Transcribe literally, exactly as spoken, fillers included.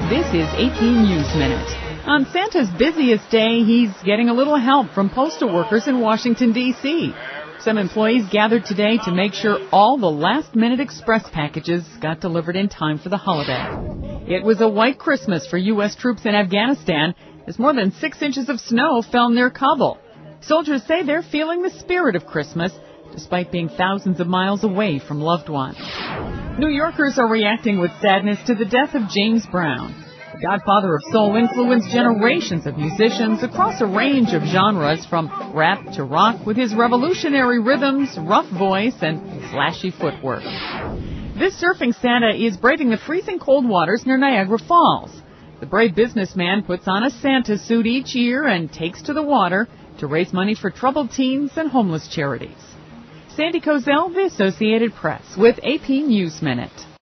This is A P News Minute. On Santa's busiest day, he's getting a little help from postal workers in Washington, D C Some employees gathered today to make sure all the last-minute express packages got delivered in time for the holiday. It was a white Christmas for U S troops in Afghanistan as more than six inches of snow fell near Kabul. Soldiers say they're feeling the spirit of Christmas despite being thousands of miles away from loved ones. New Yorkers are reacting with sadness to the death of James Brown. The godfather of soul influenced generations of musicians across a range of genres from rap to rock with his revolutionary rhythms, rough voice, and flashy footwork. This surfing Santa is braving the freezing cold waters near Niagara Falls. The brave businessman puts on a Santa suit each year and takes to the water to raise money for troubled teens and homeless charities. Sandy Kozel, The Associated Press, with A P News Minute.